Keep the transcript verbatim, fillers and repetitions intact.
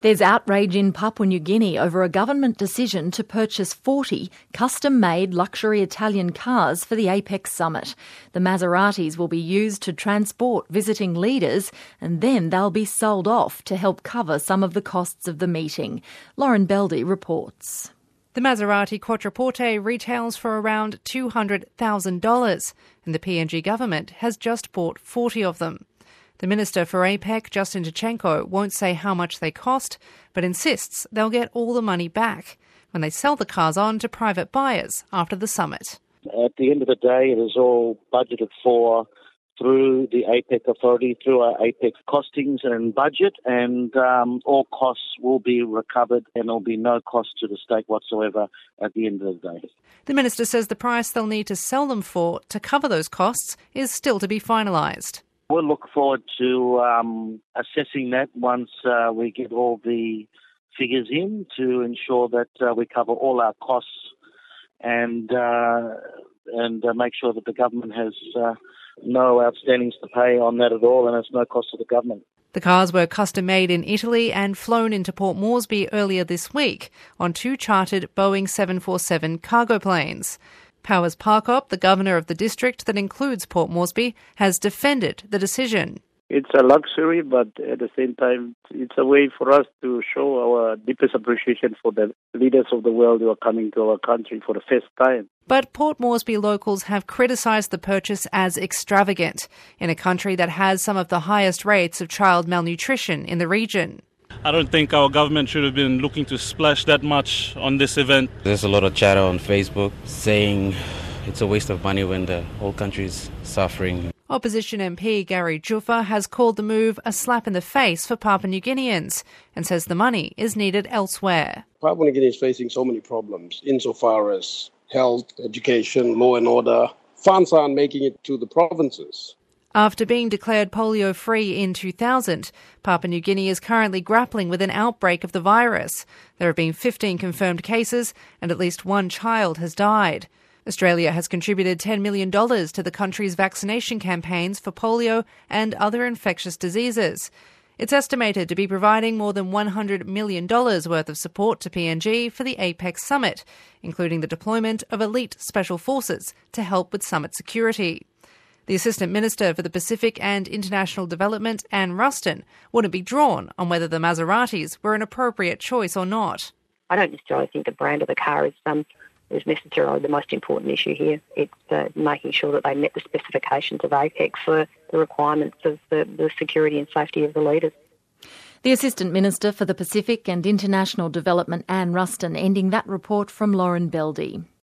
There's outrage in Papua New Guinea over a government decision to purchase forty custom-made luxury Italian cars for the APEC summit. The Maseratis will be used to transport visiting leaders, and then they'll be sold off to help cover some of the costs of the meeting. Lauren Beldy reports. The Maserati Quattroporte retails for around two hundred thousand dollars, and the P N G government has just bought forty of them. The Minister for APEC, Justin Tkachenko, won't say how much they cost, but insists they'll get all the money back when they sell the cars on to private buyers after the summit. At the end of the day, it is all budgeted for through the APEC authority, through our APEC costings and budget, and um, all costs will be recovered and there will be no cost to the state whatsoever at the end of the day. The Minister says the price they'll need to sell them for to cover those costs is still to be finalised. We'll look forward to um, assessing that once uh, we get all the figures in to ensure that uh, we cover all our costs and uh, and uh, make sure that the government has uh, no outstandings to pay on that at all and it's no cost to the government. The cars were custom made in Italy and flown into Port Moresby earlier this week on two chartered Boeing seven forty-seven cargo planes. Powers Parkop, the governor of the district that includes Port Moresby, has defended the decision. It's a luxury, but at the same time, it's a way for us to show our deepest appreciation for the leaders of the world who are coming to our country for the first time. But Port Moresby locals have criticised the purchase as extravagant in a country that has some of the highest rates of child malnutrition in the region. I don't think our government should have been looking to splash that much on this event. There's a lot of chatter on Facebook saying it's a waste of money when the whole country is suffering. Opposition M P Gary Juffa has called the move a slap in the face for Papua New Guineans and says the money is needed elsewhere. Papua New Guinea is facing so many problems insofar as health, education, law and order. Funds aren't making it to the provinces. After being declared polio-free in two thousand, Papua New Guinea is currently grappling with an outbreak of the virus. There have been fifteen confirmed cases and at least one child has died. Australia has contributed ten million dollars to the country's vaccination campaigns for polio and other infectious diseases. It's estimated to be providing more than one hundred million dollars worth of support to P N G for the APEC summit, including the deployment of elite special forces to help with summit security. The Assistant Minister for the Pacific and International Development, Anne Ruston, wouldn't be drawn on whether the Maseratis were an appropriate choice or not. I don't necessarily think the brand of the car is um, is necessarily the most important issue here. It's uh, making sure that they met the specifications of APEC for the requirements of the, the security and safety of the leaders. The Assistant Minister for the Pacific and International Development, Anne Ruston, ending that report from Lauren Beldy.